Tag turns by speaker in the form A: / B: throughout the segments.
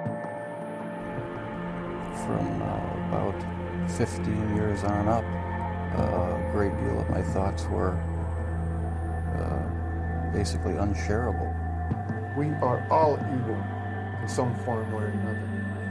A: From about 15 years on up, a great deal of my thoughts were basically unshareable.
B: We are all evil in some form or another.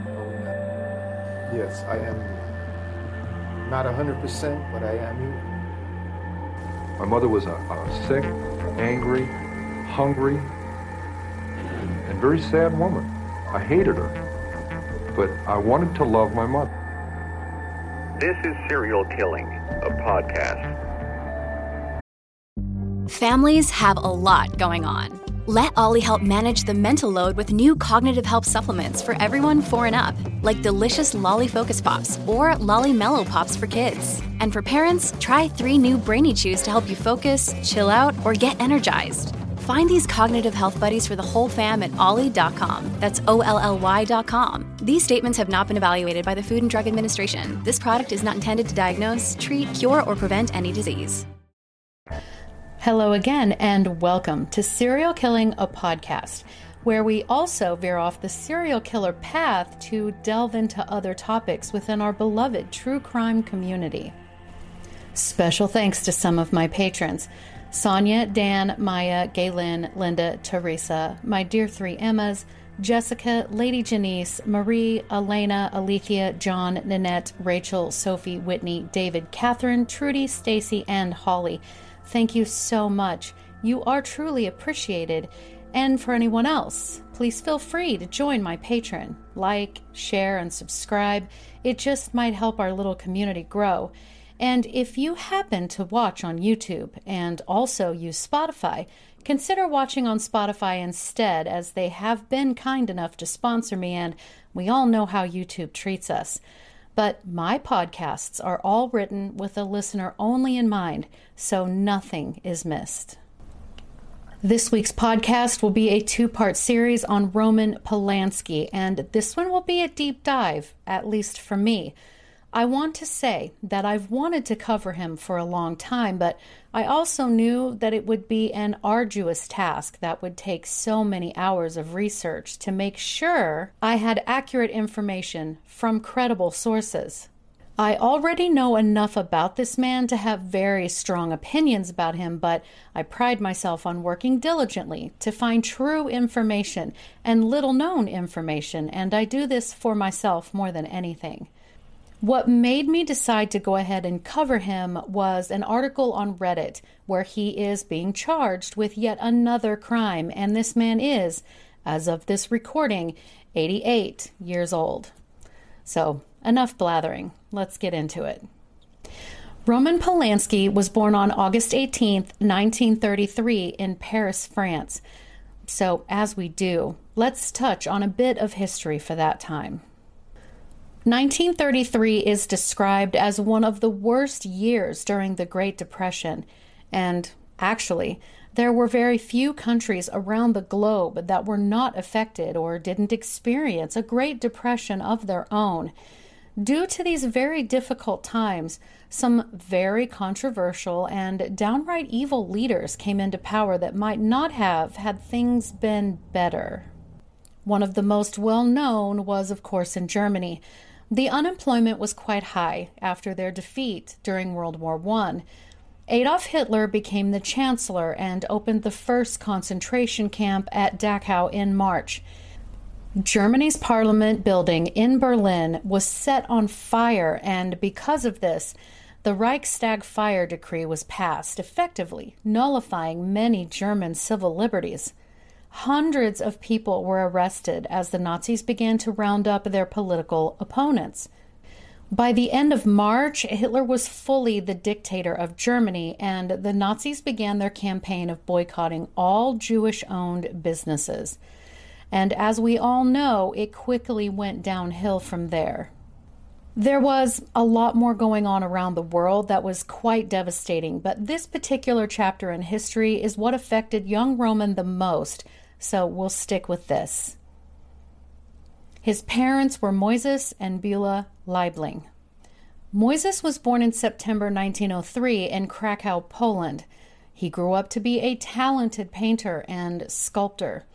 B: Yes, I am not 100%, but I am evil.
C: My mother was a sick, angry, hungry, and very sad woman. I hated her, but I wanted to love my mother.
D: This is Serial Killing, a podcast.
E: Families have a lot going on. Let Ollie help manage the mental load with new cognitive help supplements for everyone 4 and up, like delicious Lolly Focus Pops or Lolly Mellow Pops for kids. And for parents, try 3 new Brainy Chews to help you focus, chill out, or get energized. Find these cognitive health buddies for the whole fam at ollie.com. That's OLLY.com. These statements have not been evaluated by the Food and Drug Administration. This product is not intended to diagnose, treat, cure, or prevent any disease.
F: Hello again, and welcome to Serial Killing, a podcast, where we also veer off the serial killer path to delve into other topics within our beloved true crime community. Special thanks to some of my patrons: Sonia, Dan, Maya, Gaylin, Linda, Teresa, my dear 3 Emmas, Jessica, Lady Janice, Marie, Elena, Alethea, John, Nanette, Rachel, Sophie, Whitney, David, Catherine, Trudy, Stacy, and Holly. Thank you so much. You are truly appreciated. And for anyone else, please feel free to join my Patreon. Like, share, and subscribe. It just might help our little community grow. And if you happen to watch on YouTube and also use Spotify, consider watching on Spotify instead, as they have been kind enough to sponsor me, and we all know how YouTube treats us. But my podcasts are all written with the listener only in mind, so nothing is missed. This week's podcast will be a 2-part series on Roman Polanski, and this one will be a deep dive, at least for me. I want to say that I've wanted to cover him for a long time, but I also knew that it would be an arduous task that would take so many hours of research to make sure I had accurate information from credible sources. I already know enough about this man to have very strong opinions about him, but I pride myself on working diligently to find true information and little-known information, and I do this for myself more than anything. What made me decide to go ahead and cover him was an article on Reddit where he is being charged with yet another crime, and this man is, as of this recording, 88 years old. So, enough blathering. Let's get into it. Roman Polanski was born on August 18th, 1933 in Paris, France. So, as we do, let's touch on a bit of history for that time. 1933 is described as one of the worst years during the Great Depression, and actually, there were very few countries around the globe that were not affected or didn't experience a Great Depression of their own. Due to these very difficult times, some very controversial and downright evil leaders came into power that might not have had things been better. One of the most well-known was, of course, in Germany. The unemployment was quite high after their defeat during World War I. Adolf Hitler became the chancellor and opened the first concentration camp at Dachau in March. Germany's parliament building in Berlin was set on fire, and because of this, the Reichstag fire decree was passed, effectively nullifying many German civil liberties. Hundreds of people were arrested as the Nazis began to round up their political opponents. By the end of March, Hitler was fully the dictator of Germany, and the Nazis began their campaign of boycotting all Jewish-owned businesses. And as we all know, it quickly went downhill from there. There was a lot more going on around the world that was quite devastating, but this particular chapter in history is what affected young Roman the most, so we'll stick with this. His parents were Moises and Beulah Leibling. Moises was born in September 1903 in Krakow, Poland. He grew up to be a talented painter and sculptor.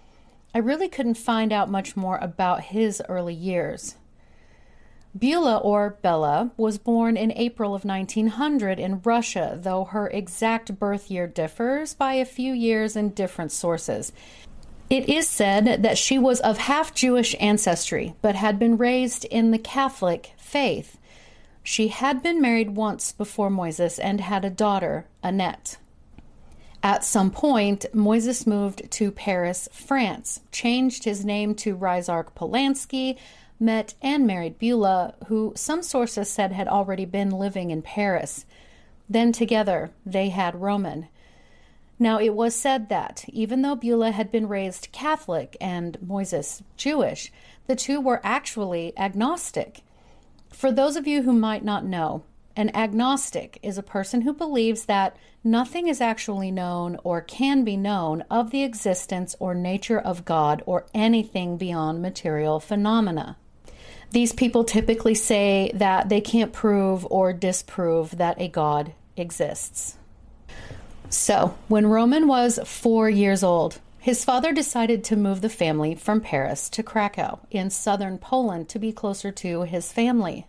F: I really couldn't find out much more about his early years. Beulah, or Bella, was born in April of 1900 in Russia, though her exact birth year differs by a few years in different sources. It is said that she was of half-Jewish ancestry, but had been raised in the Catholic faith. She had been married once before Moises and had a daughter, Annette. At some point, Moises moved to Paris, France, changed his name to Ryszard Polanski, met and married Beulah, who some sources said had already been living in Paris. Then together, they had Roman. Now, it was said that, even though Beulah had been raised Catholic and Moises Jewish, the two were actually agnostic. For those of you who might not know, an agnostic is a person who believes that nothing is actually known or can be known of the existence or nature of God or anything beyond material phenomena. These people typically say that they can't prove or disprove that a God exists. So, when Roman was 4 years old, his father decided to move the family from Paris to Krakow in southern Poland to be closer to his family.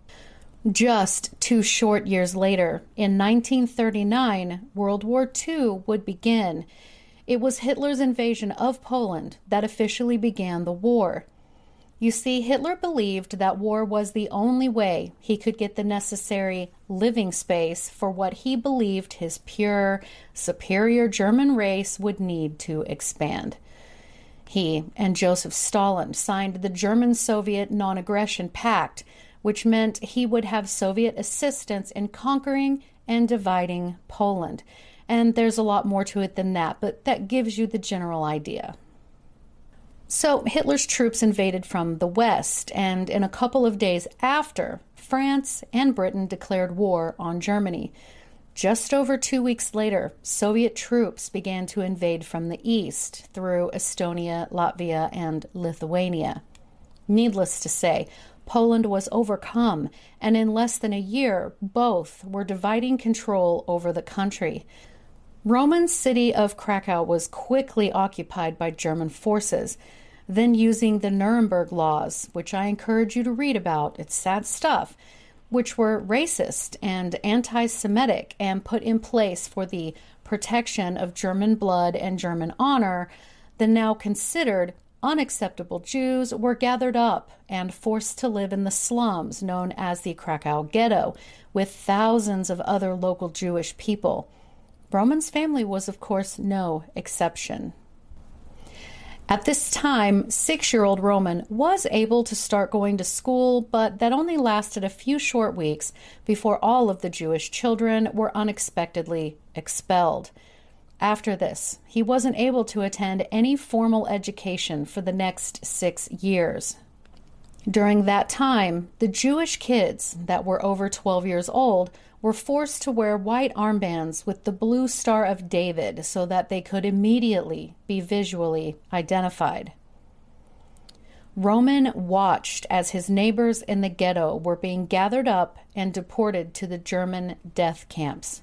F: Just 2 short years later, in 1939, World War II would begin. It was Hitler's invasion of Poland that officially began the war. You see, Hitler believed that war was the only way he could get the necessary living space for what he believed his pure, superior German race would need to expand. He and Joseph Stalin signed the German-Soviet Non-Aggression Pact, which meant he would have Soviet assistance in conquering and dividing Poland. And there's a lot more to it than that, but that gives you the general idea. So Hitler's troops invaded from the west, and in a couple of days after, France and Britain declared war on Germany. Just over 2 weeks later, Soviet troops began to invade from the east through Estonia, Latvia, and Lithuania. Needless to say, Poland was overcome, and in less than a year, both were dividing control over the country. Roman city of Krakow was quickly occupied by German forces. Then, using the Nuremberg laws, which I encourage you to read about, it's sad stuff, which were racist and anti-Semitic and put in place for the protection of German blood and German honor, the now considered unacceptable Jews were gathered up and forced to live in the slums known as the Krakow Ghetto, with thousands of other local Jewish people. Roman's family was, of course, no exception. At this time, 6-year-old Roman was able to start going to school, but that only lasted a few short weeks before all of the Jewish children were unexpectedly expelled. After this, he wasn't able to attend any formal education for the next 6 years. During that time, the Jewish kids that were over 12 years old were forced to wear white armbands with the blue Star of David so that they could immediately be visually identified. Roman watched as his neighbors in the ghetto were being gathered up and deported to the German death camps.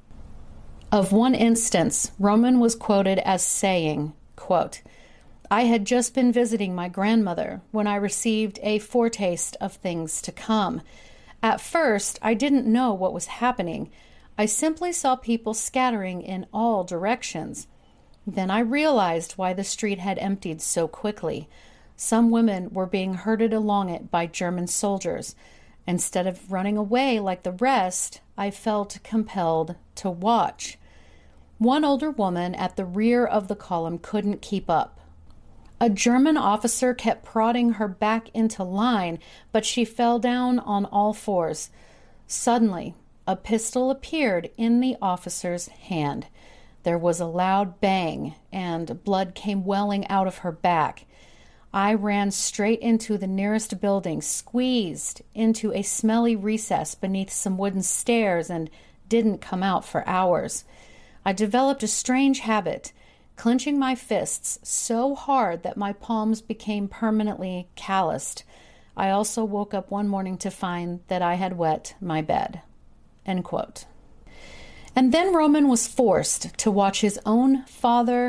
F: Of one instance, Roman was quoted as saying, quote, "I had just been visiting my grandmother when I received a foretaste of things to come. At first, I didn't know what was happening. I simply saw people scattering in all directions. Then I realized why the street had emptied so quickly. Some women were being herded along it by German soldiers. Instead of running away like the rest, I felt compelled to watch. One older woman at the rear of the column couldn't keep up. A German officer kept prodding her back into line, but she fell down on all fours. Suddenly, a pistol appeared in the officer's hand. There was a loud bang, and blood came welling out of her back. I ran straight into the nearest building, squeezed into a smelly recess beneath some wooden stairs, and didn't come out for hours. I developed a strange habit, clenching my fists so hard that my palms became permanently calloused. I also woke up one morning to find that I had wet my bed." End quote. And then Roman was forced to watch his own father,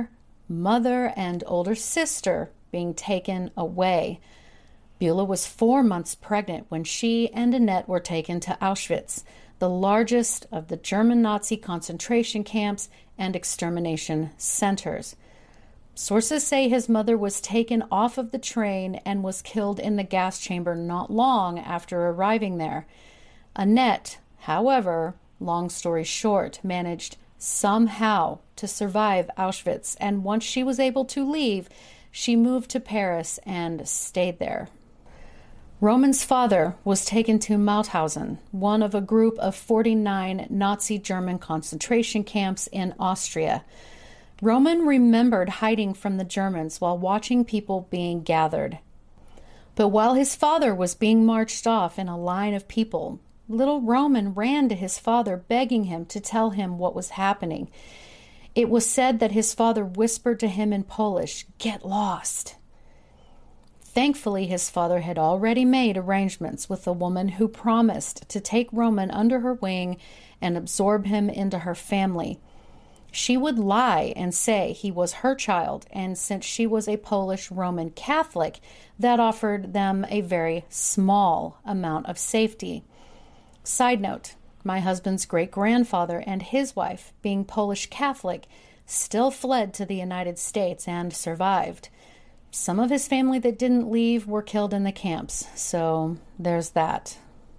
F: mother and older sister being taken away. Beulah was 4 months pregnant when she and Annette were taken to Auschwitz, the largest of the German Nazi concentration camps and extermination centers. Sources say his mother was taken off of the train and was killed in the gas chamber not long after arriving there. Annette, however, long story short, managed somehow to survive Auschwitz, and once she was able to leave, she moved to Paris and stayed there. Roman's father was taken to Mauthausen, one of a group of 49 Nazi German concentration camps in Austria. Roman remembered hiding from the Germans while watching people being gathered. But while his father was being marched off in a line of people, little Roman ran to his father, begging him to tell him what was happening. It was said that his father whispered to him in Polish, "Get lost." Thankfully, his father had already made arrangements with a woman who promised to take Roman under her wing and absorb him into her family. She would lie and say he was her child, and since she was a Polish Roman Catholic, that offered them a very small amount of safety. Side note, my husband's great-grandfather and his wife, being Polish Catholic, still fled to the United States and survived. Some of his family that didn't leave were killed in the camps, so there's that.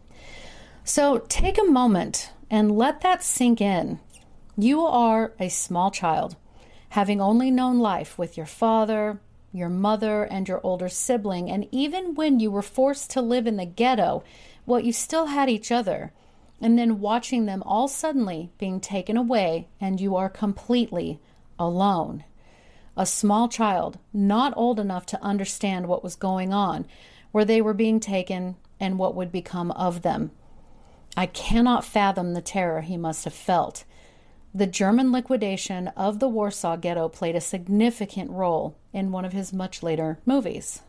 F: So take a moment and let that sink in. You are a small child, having only known life with your father, your mother, and your older sibling, and even when you were forced to live in the ghetto, well, you still had each other, and then watching them all suddenly being taken away, and you are completely alone. A small child, not old enough to understand what was going on, where they were being taken, and what would become of them. I cannot fathom the terror he must have felt. The German liquidation of the Warsaw Ghetto played a significant role in one of his much later movies.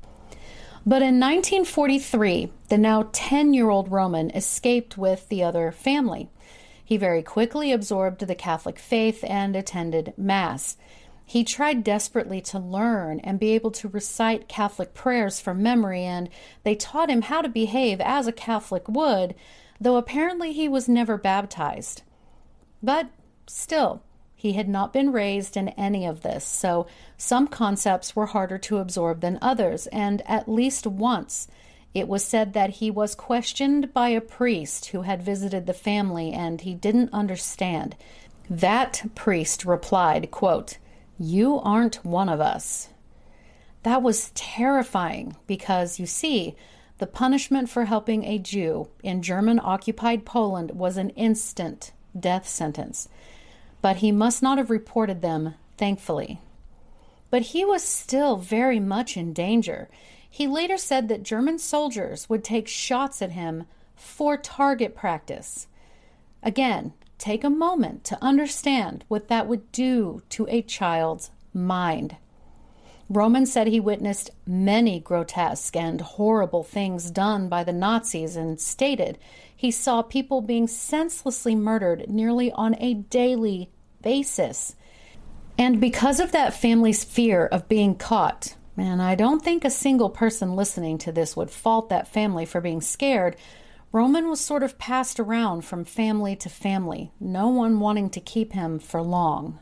F: But in 1943, the now 10-year-old Roman escaped with the other family. He very quickly absorbed the Catholic faith and attended Mass. He tried desperately to learn and be able to recite Catholic prayers from memory, and they taught him how to behave as a Catholic would, though apparently he was never baptized. But still, he had not been raised in any of this, so some concepts were harder to absorb than others, and at least once it was said that he was questioned by a priest who had visited the family and he didn't understand. That priest replied, quote, "You aren't one of us." That was terrifying because, you see, the punishment for helping a Jew in German-occupied Poland was an instant death sentence. But he must not have reported them, thankfully. But he was still very much in danger. He later said that German soldiers would take shots at him for target practice. Again, take a moment to understand what that would do to a child's mind. Roman said he witnessed many grotesque and horrible things done by the Nazis and stated he saw people being senselessly murdered nearly on a daily basis. And because of that family's fear of being caught, and I don't think a single person listening to this would fault that family for being scared, Roman was sort of passed around from family to family, no one wanting to keep him for long.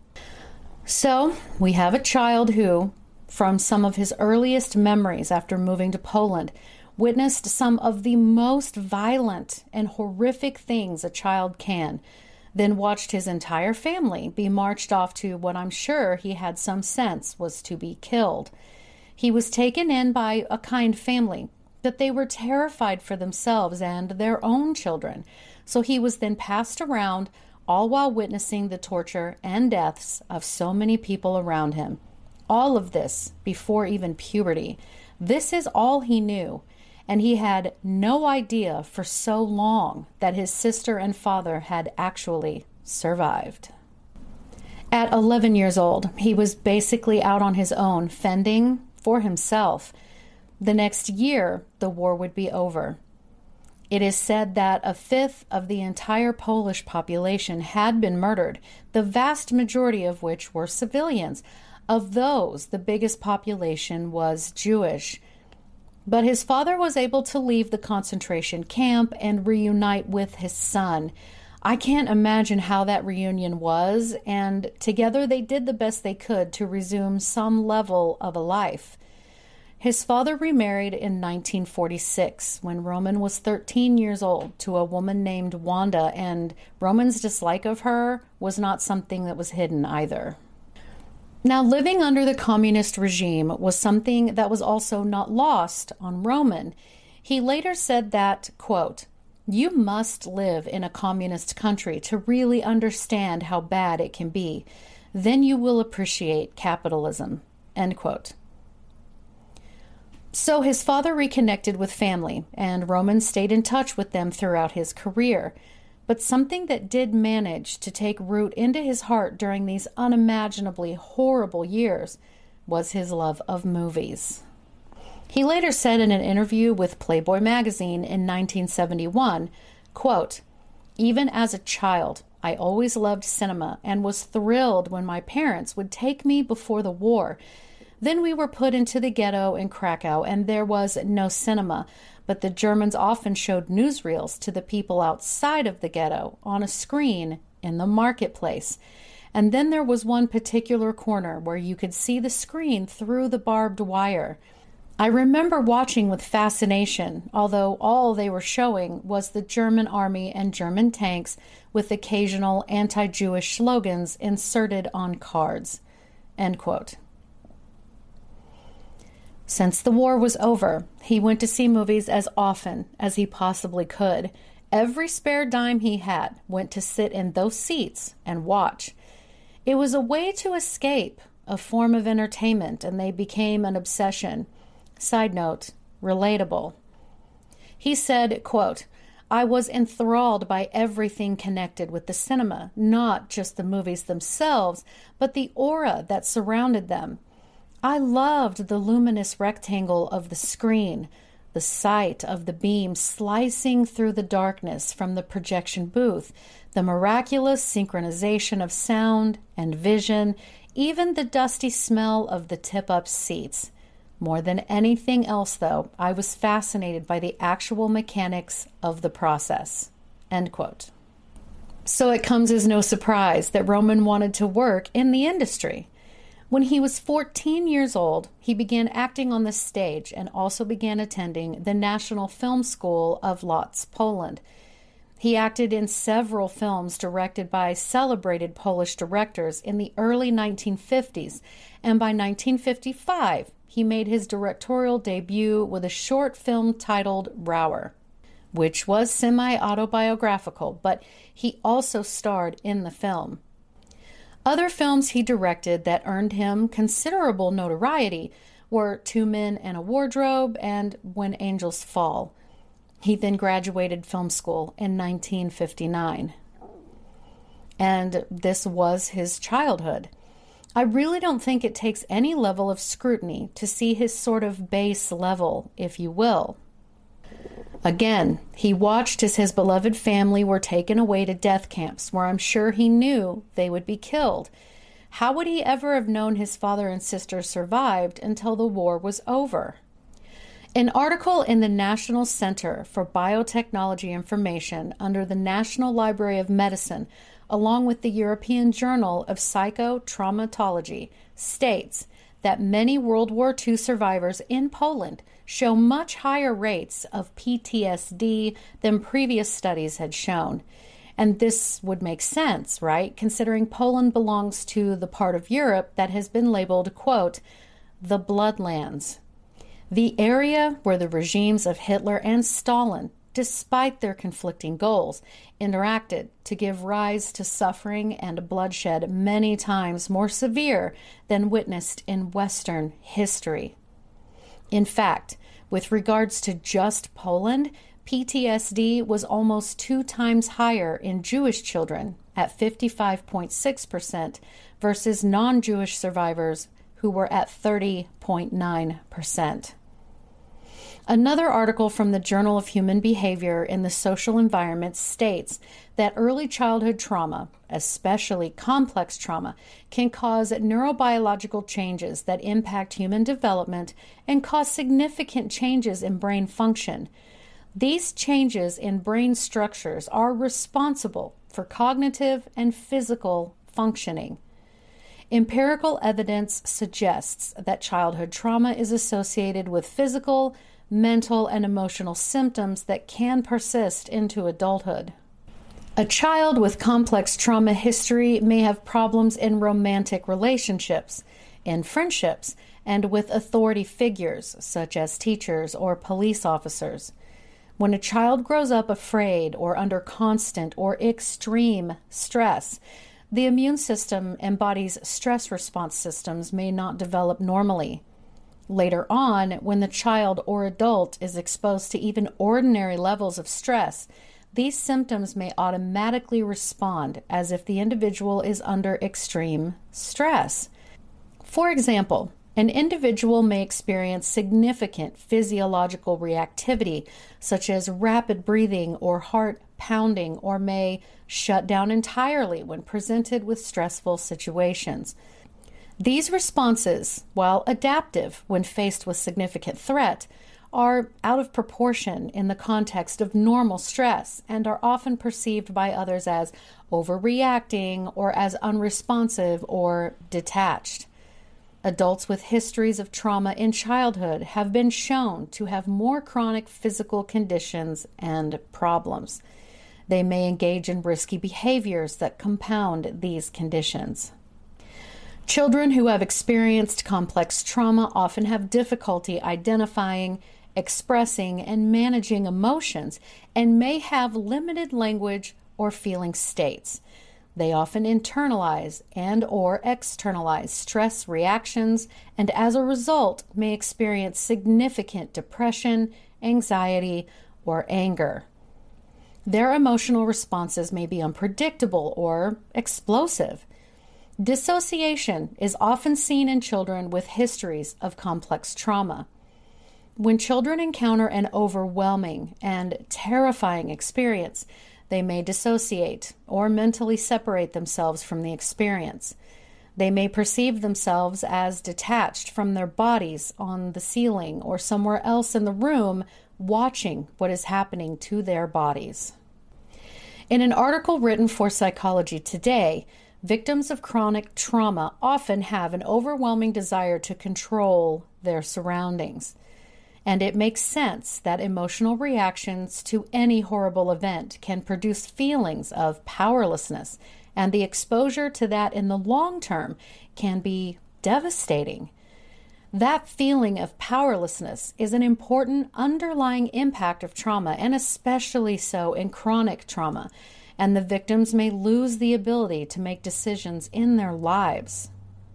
F: So we have a child who, from some of his earliest memories after moving to Poland, witnessed some of the most violent and horrific things a child can, then watched his entire family be marched off to what I'm sure he had some sense was to be killed. He was taken in by a kind family, that they were terrified for themselves and their own children, so he was then passed around, all while witnessing the torture and deaths of so many people around him. All of this before even puberty. This is all he knew, and he had no idea for so long that his sister and father had actually survived. At 11 years old, he was basically out on his own, fending for himself. The next year, the war would be over. It is said that a fifth of the entire Polish population had been murdered, the vast majority of which were civilians. Of those, the biggest population was Jewish. But his father was able to leave the concentration camp and reunite with his son. I can't imagine how that reunion was, and together they did the best they could to resume some level of a life. His father remarried in 1946 when Roman was 13 years old to a woman named Wanda, and Roman's dislike of her was not something that was hidden either. Now, living under the communist regime was something that was also not lost on Roman. He later said that, quote, "You must live in a communist country to really understand how bad it can be. Then you will appreciate capitalism," end quote. So his father reconnected with family, and Roman stayed in touch with them throughout his career. But something that did manage to take root into his heart during these unimaginably horrible years was his love of movies. He later said in an interview with Playboy magazine in 1971, quote, "Even as a child, I always loved cinema and was thrilled when my parents would take me before the war. Then we were put into the ghetto in Krakow, and there was no cinema, but the Germans often showed newsreels to the people outside of the ghetto on a screen in the marketplace. And then there was one particular corner where you could see the screen through the barbed wire. I remember watching with fascination, although all they were showing was the German army and German tanks with occasional anti-Jewish slogans inserted on cards," end quote. Since the war was over, he went to see movies as often as he possibly could. Every spare dime he had went to sit in those seats and watch. It was a way to escape, a form of entertainment, and they became an obsession. Side note, relatable. He said, quote, "I was enthralled by everything connected with the cinema, not just the movies themselves, but the aura that surrounded them. I loved the luminous rectangle of the screen, the sight of the beam slicing through the darkness from the projection booth, the miraculous synchronization of sound and vision, even the dusty smell of the tip-up seats. More than anything else, though, I was fascinated by the actual mechanics of the process," end quote. So it comes as no surprise that Roman wanted to work in the industry. When he was 14 years old, he began acting on the stage and also began attending the National Film School of Lodz, Poland. He acted in several films directed by celebrated Polish directors in the early 1950s, and by 1955, he made his directorial debut with a short film titled Rower, which was semi-autobiographical, but he also starred in the film. Other films he directed that earned him considerable notoriety were Two Men and a Wardrobe and When Angels Fall. He then graduated film school in 1959. And this was his childhood. I really don't think it takes any level of scrutiny to see his sort of base level, if you will. Again, he watched as his beloved family were taken away to death camps where I'm sure he knew they would be killed. How would he ever have known his father and sister survived until the war was over? An article in the National Center for Biotechnology Information under the National Library of Medicine, along with the European Journal of Psychotraumatology, states that many World War II survivors in Poland show much higher rates of PTSD than previous studies had shown. And this would make sense, right? Considering Poland belongs to the part of Europe that has been labeled, quote, the Bloodlands, the area where the regimes of Hitler and Stalin, despite their conflicting goals, interacted to give rise to suffering and bloodshed many times more severe than witnessed in Western history. In fact, with regards to just Poland, PTSD was almost 2 times higher in Jewish children at 55.6% versus non-Jewish survivors who were at 30.9%. Another article from the Journal of Human Behavior in the Social Environment states that early childhood trauma, especially complex trauma, can cause neurobiological changes that impact human development and cause significant changes in brain function. These changes in brain structures are responsible for cognitive and physical functioning. Empirical evidence suggests that childhood trauma is associated with physical, mental, and emotional symptoms that can persist into adulthood. A child with complex trauma history may have problems in romantic relationships, in friendships, and with authority figures such as teachers or police officers. When a child grows up afraid or under constant or extreme stress, the immune system and body's stress response systems may not develop normally. Later on, when the child or adult is exposed to even ordinary levels of stress, these symptoms may automatically respond as if the individual is under extreme stress. For example, an individual may experience significant physiological reactivity, such as rapid breathing or heart pounding, or may shut down entirely when presented with stressful situations. These responses, while adaptive when faced with significant threat, are out of proportion in the context of normal stress and are often perceived by others as overreacting or as unresponsive or detached. Adults with histories of trauma in childhood have been shown to have more chronic physical conditions and problems. They may engage in risky behaviors that compound these conditions. Children who have experienced complex trauma often have difficulty identifying, expressing, and managing emotions, and may have limited language or feeling states. They often internalize and or externalize stress reactions, and as a result may experience significant depression, anxiety, or anger. Their emotional responses may be unpredictable or explosive. Dissociation is often seen in children with histories of complex trauma. When children encounter an overwhelming and terrifying experience, they may dissociate or mentally separate themselves from the experience. They may perceive themselves as detached from their bodies on the ceiling or somewhere else in the room, watching what is happening to their bodies. In an article written for Psychology Today, victims of chronic trauma often have an overwhelming desire to control their surroundings. And it makes sense that emotional reactions to any horrible event can produce feelings of powerlessness, and the exposure to that in the long term can be devastating. That feeling of powerlessness is an important underlying impact of trauma, and especially so in chronic trauma, and the victims may lose the ability to make decisions in their lives.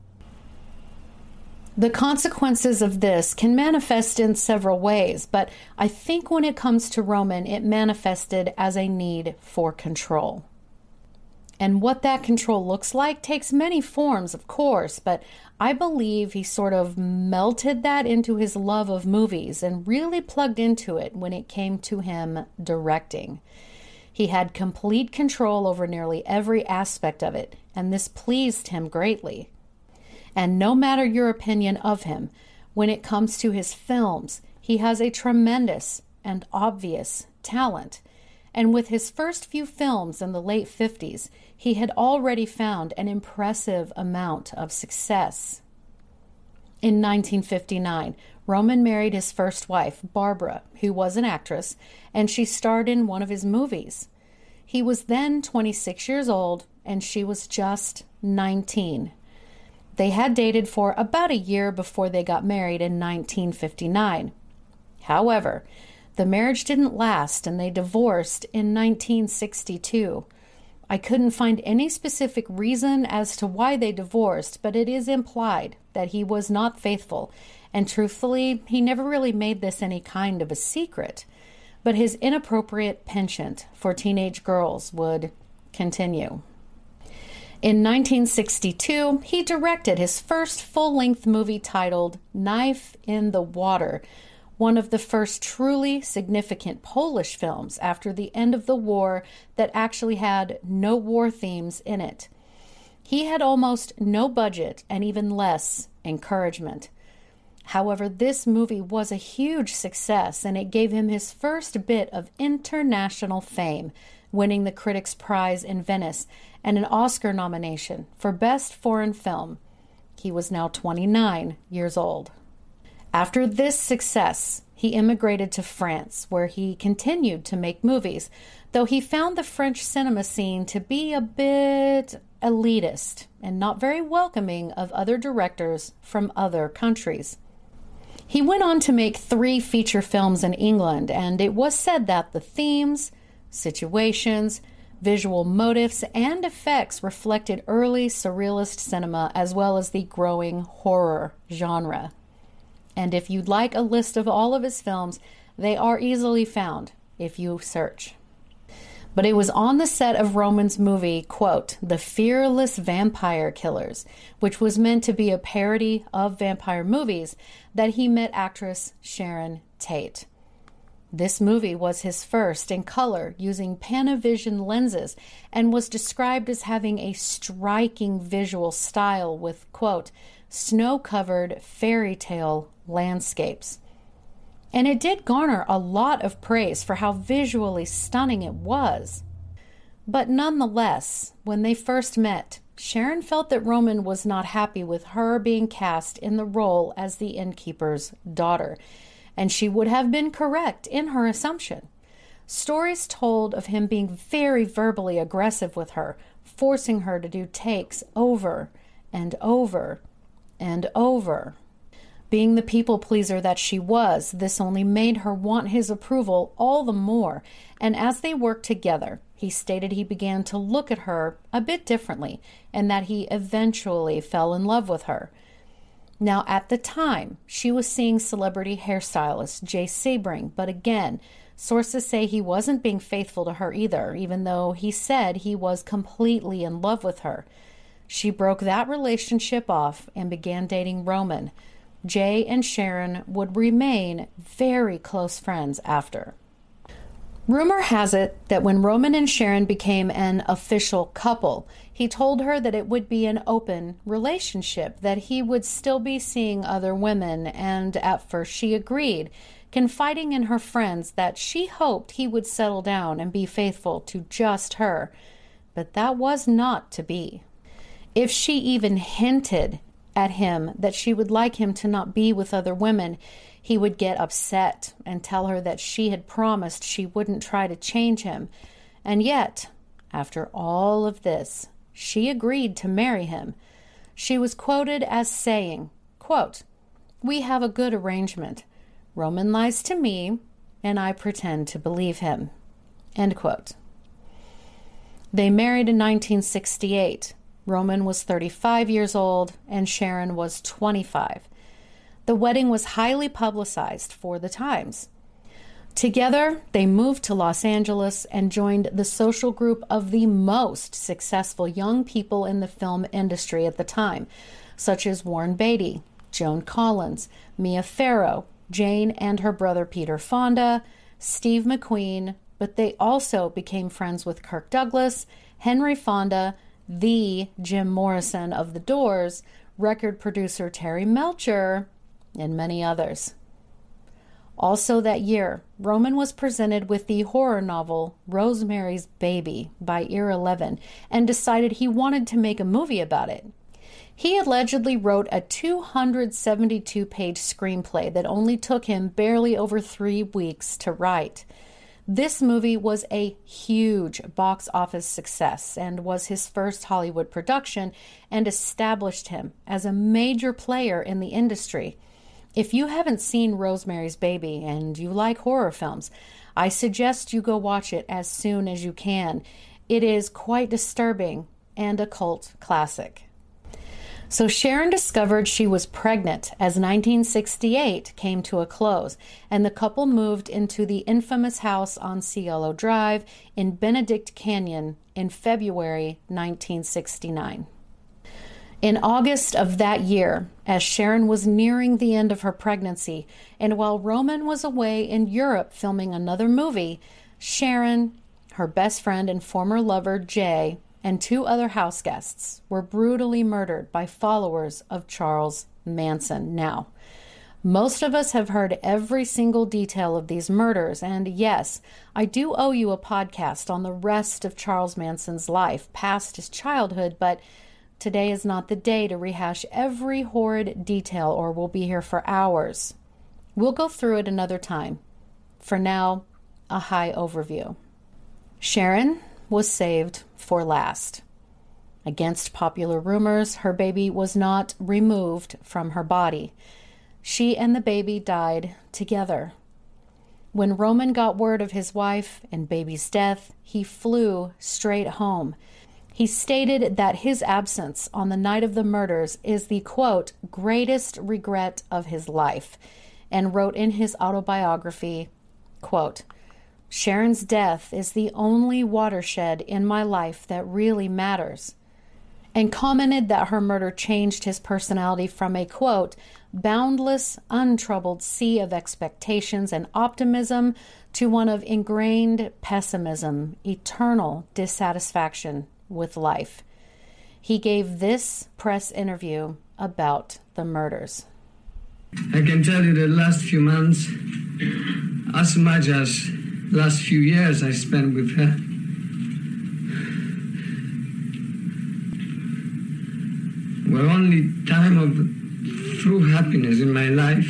F: The consequences of this can manifest in several ways, but I think when it comes to Roman, it manifested as a need for control. And what that control looks like takes many forms, of course, but I believe he sort of melted that into his love of movies and really plugged into it when it came to him directing. He had complete control over nearly every aspect of it, and this pleased him greatly. And no matter your opinion of him, when it comes to his films, he has a tremendous and obvious talent. And with his first few films in the late 50s, he had already found an impressive amount of success. In 1959, Roman married his first wife, Barbara, who was an actress, and she starred in one of his movies. He was then 26 years old, and she was just 19. They had dated for about a year before they got married in 1959. However, the marriage didn't last, and they divorced in 1962. I couldn't find any specific reason as to why they divorced, but it is implied that he was not faithful, and truthfully, he never really made this any kind of a secret. But his inappropriate penchant for teenage girls would continue. In 1962, he directed his first full-length movie titled Knife in the Water, one of the first truly significant Polish films after the end of the war that actually had no war themes in it. He had almost no budget and even less encouragement. However, this movie was a huge success, and it gave him his first bit of international fame, winning the Critics' Prize in Venice and an Oscar nomination for Best Foreign Film. He was now 29 years old. After this success, he immigrated to France, where he continued to make movies, though he found the French cinema scene to be a bit elitist and not very welcoming of other directors from other countries. He went on to make 3 feature films in England, and it was said that the themes, situations, visual motifs, and effects reflected early surrealist cinema as well as the growing horror genre. And if you'd like a list of all of his films, they are easily found if you search. But it was on the set of Roman's movie, quote, The Fearless Vampire Killers, which was meant to be a parody of vampire movies, that he met actress Sharon Tate. This movie was his first in color using Panavision lenses and was described as having a striking visual style with, quote, snow-covered fairy tale landscapes. And it did garner a lot of praise for how visually stunning it was. But nonetheless, when they first met, Sharon felt that Roman was not happy with her being cast in the role as the innkeeper's daughter, and she would have been correct in her assumption. Stories told of him being very verbally aggressive with her, forcing her to do takes over and over and over. Being the people pleaser that she was, this only made her want his approval all the more, and as they worked together, he stated he began to look at her a bit differently, and that he eventually fell in love with her. Now, at the time, she was seeing celebrity hairstylist Jay Sebring, but again, sources say he wasn't being faithful to her either, even though he said he was completely in love with her. She broke that relationship off and began dating Roman. Jay and Sharon would remain very close friends after. Rumor has it that when Roman and Sharon became an official couple, he told her that it would be an open relationship, that he would still be seeing other women, and at first she agreed, confiding in her friends that she hoped he would settle down and be faithful to just her. But that was not to be. If she even hinted at him that she would like him to not be with other women, he would get upset and tell her that she had promised she wouldn't try to change him. And yet, after all of this, she agreed to marry him. She was quoted as saying, quote, "We have a good arrangement. Roman lies to me, and I pretend to believe him." End quote. They married in 1968. Roman was 35 years old and Sharon was 25. The wedding was highly publicized for the Times. Together, they moved to Los Angeles and joined the social group of the most successful young people in the film industry at the time, such as Warren Beatty, Joan Collins, Mia Farrow, Jane and her brother Peter Fonda, Steve McQueen, but they also became friends with Kirk Douglas, Henry Fonda, the Jim Morrison of The Doors, record producer Terry Melcher, and many others. Also that year, Roman was presented with the horror novel Rosemary's Baby by Ear 11 and decided he wanted to make a movie about it. He allegedly wrote a 272-page screenplay that only took him barely over 3 weeks to write. This movie was a huge box office success and was his first Hollywood production and established him as a major player in the industry. If you haven't seen Rosemary's Baby and you like horror films, I suggest you go watch it as soon as you can. It is quite disturbing and a cult classic. So Sharon discovered she was pregnant as 1968 came to a close, and the couple moved into the infamous house on Cielo Drive in Benedict Canyon in February 1969. In August of that year, as Sharon was nearing the end of her pregnancy, and while Roman was away in Europe filming another movie, Sharon, her best friend and former lover Jay, and 2 other house guests were brutally murdered by followers of Charles Manson. Now, most of us have heard every single detail of these murders, and yes, I do owe you a podcast on the rest of Charles Manson's life past his childhood, but today is not the day to rehash every horrid detail, or we'll be here for hours. We'll go through it another time. For now, a high overview. Sharon was saved for last. Against popular rumors, her baby was not removed from her body. She and the baby died together. When Roman got word of his wife and baby's death, he flew straight home. He stated that his absence on the night of the murders is the, quote, greatest regret of his life, and wrote in his autobiography, quote, Sharon's death is the only watershed in my life that really matters, and commented that her murder changed his personality from a, quote, boundless, untroubled sea of expectations and optimism to one of ingrained pessimism, eternal dissatisfaction with life. He gave this press interview about the murders.
G: I can tell you the last few months, as much as last few years I spent with her, were only time of true happiness in my life,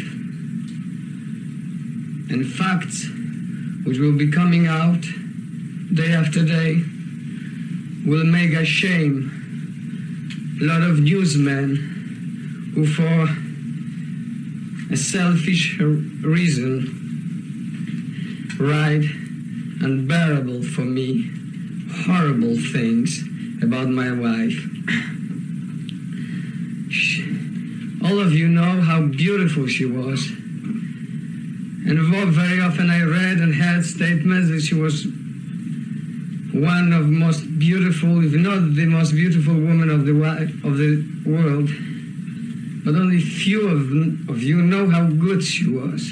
G: and facts which will be coming out day after day will make ashamed a lot of newsmen who, for a selfish reason, write unbearable for me horrible things about my wife. All of you know how beautiful she was, and very often I read and heard statements that she was one of the most beautiful, if not the most beautiful woman of the world. But only few of you know how good she was.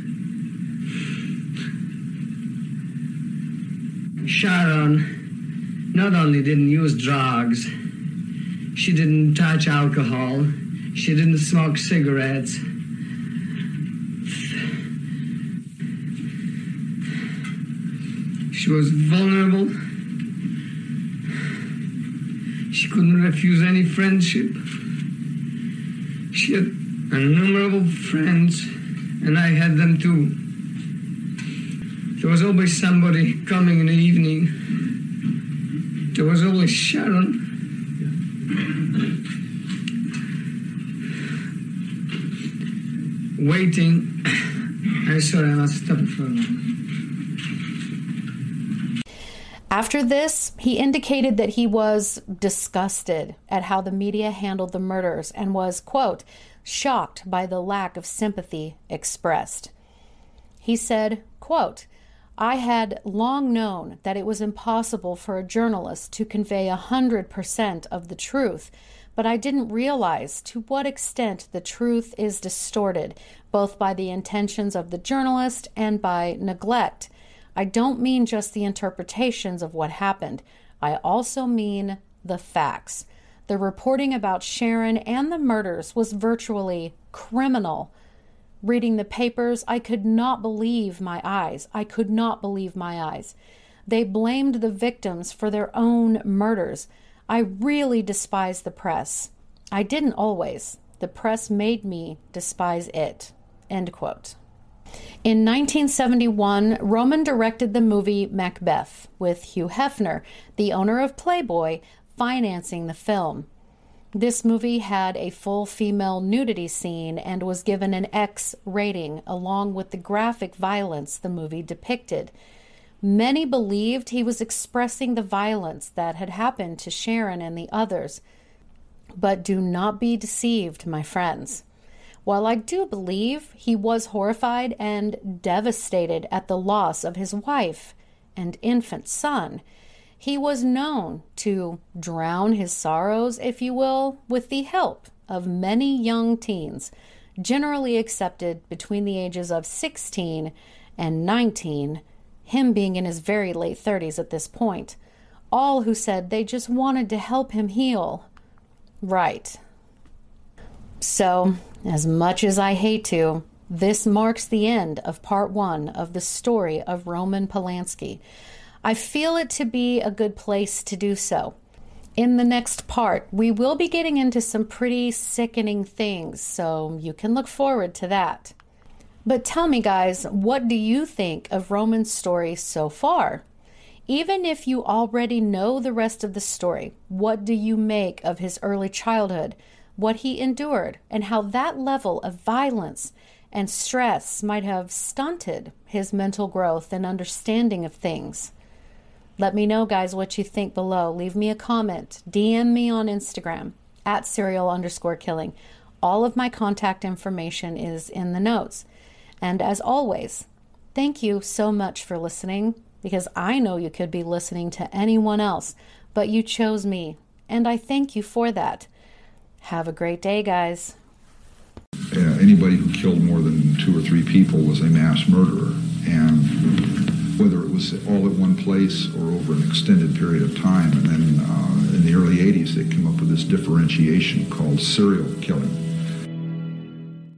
G: Sharon not only didn't use drugs, she didn't touch alcohol, she didn't smoke cigarettes. She was vulnerable. She couldn't refuse any friendship. She had innumerable friends, and I had them too. There was always somebody coming in the evening. There was always Sharon. Waiting. I'm sorry, I must stop it for a moment.
F: After this, he indicated that he was disgusted at how the media handled the murders and was, quote, shocked by the lack of sympathy expressed. He said, quote, I had long known that it was impossible for a journalist to convey 100% of the truth, but I didn't realize to what extent the truth is distorted, both by the intentions of the journalist and by neglect. I don't mean just the interpretations of what happened. I also mean the facts. The reporting about Sharon and the murders was virtually criminal. Reading the papers, I could not believe my eyes. I could not believe my eyes. They blamed the victims for their own murders. I really despise the press. I didn't always. The press made me despise it. End quote. In 1971, Roman directed the movie Macbeth with Hugh Hefner, the owner of Playboy, financing the film. This movie had a full female nudity scene and was given an X rating, along with the graphic violence the movie depicted. Many believed he was expressing the violence that had happened to Sharon and the others. But do not be deceived, my friends. While I do believe he was horrified and devastated at the loss of his wife and infant son, He was known to drown his sorrows, if you will, with the help of many young teens, generally accepted between the ages of 16 and 19, him being in his very late 30s at this point, all who said they just wanted to help him heal. Right. So, as much as I hate to, this marks the end of part 1 of the story of Roman Polanski. I feel it to be a good place to do so. In the next part, we will be getting into some pretty sickening things, so you can look forward to that. But tell me, guys, what do you think of Roman's story so far? Even if you already know the rest of the story, what do you make of his early childhood, what he endured, and how that level of violence and stress might have stunted his mental growth and understanding of things? Let me know, guys, what you think below. Leave me a comment. DM me on Instagram at serial_killing. All of my contact information is in the notes. And as always, thank you so much for listening, because I know you could be listening to anyone else, but you chose me, and I thank you for that. Have a great day, guys.
H: Anybody who killed more than 2 or 3 people was a mass murderer, and whether it was all at one place or over an extended period of time. And then in the early 80s, they came up with this differentiation called serial killing.